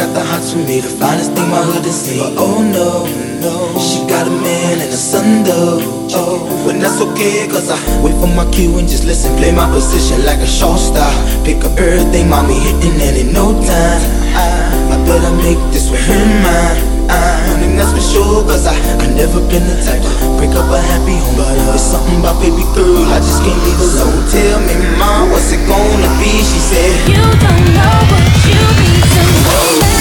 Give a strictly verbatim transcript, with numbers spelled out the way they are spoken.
got the hots for me, the finest thing my hood has seen. But oh no, no, she got a man and a son though. Oh, but that's okay, cause I wait for my cue and just listen. Play my position like a show star. Pick up everything, mommy hitting and in no time. I, I better make this with her mine. I, and that's for sure, cause I, I never been the type to break up a happy home. But uh, it's something about baby girl, I just can't leave alone. Tell me, mom, what's it gonna be? She said, you don't know what you mean to me.